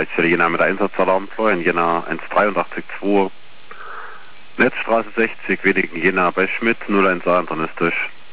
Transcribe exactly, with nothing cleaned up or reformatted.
Leitstelle Jena mit Einsatzsalarm in Jena eins drei achtzig zwei, Netzstraße sechzig, Wenigen Jena bei Schmidt, null eins internistisch.